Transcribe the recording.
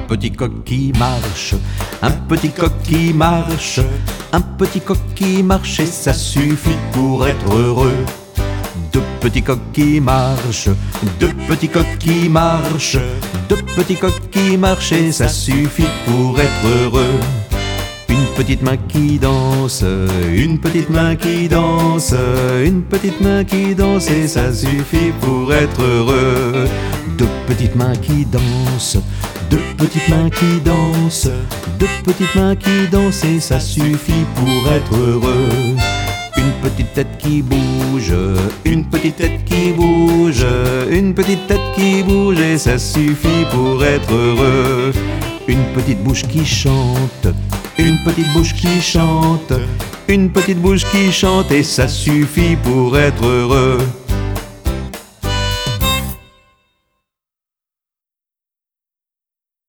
petit coq qui marche, un petit coq qui marche, un petit coq qui marche et ça suffit pour être heureux. Deux petits coqs qui marchent, deux petits coqs qui marchent, deux petits coqs qui marchent et ça suffit pour être heureux. Une petite main qui danse, une petite main qui danse, une petite main qui danse et ça suffit pour être heureux. Deux petites mains qui dansent, deux petites mains qui dansent, deux petites mains qui dansent et ça suffit pour être heureux. Une petite tête qui bouge, une petite tête qui bouge, une petite tête qui bouge et ça suffit pour être heureux. Une petite bouche qui chante, une petite bouche qui chante, une petite bouche qui chante et ça suffit pour être heureux.